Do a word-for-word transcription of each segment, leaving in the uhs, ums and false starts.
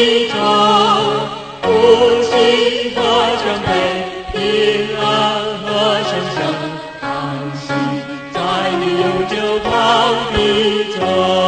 地中，福气和全备，平安和生生，安息在你永久膀臂中，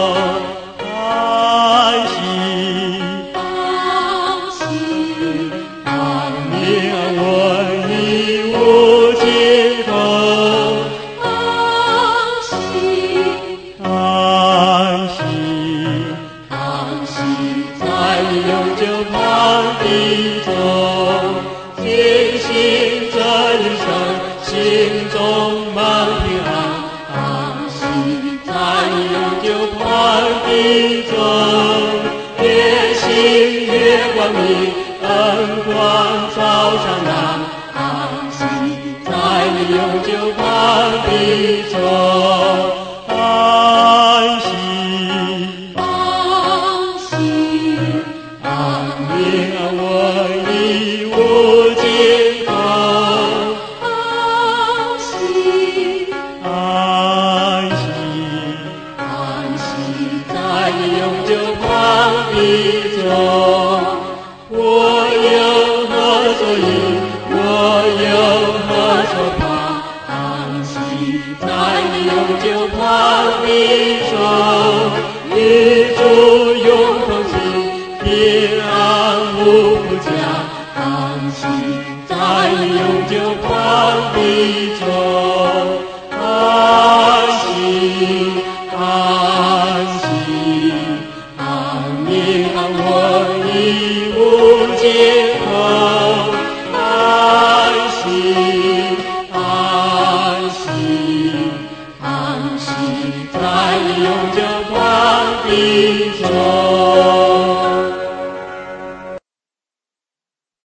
安息， 安息， 安宁安稳一无尽头， 安息， 安息， 安息， 在你永久膀臂中，尽心这一生，心中满平安，安息在你永久膀臂中，越行越光明，恩光照常蓝，安息在你永久膀臂中，安息， 安息， 安宁安稳一无尽头， 安息， 安息， 安息， 在你永久膀臂中，我有何所依，我有何所怕，安息在你永久膀臂中，与主永同行，平安无不佳，安息在你永久膀臂中，安息，安息，安宁安稳一无尽头，安息，安息，安息在你永久膀臂中。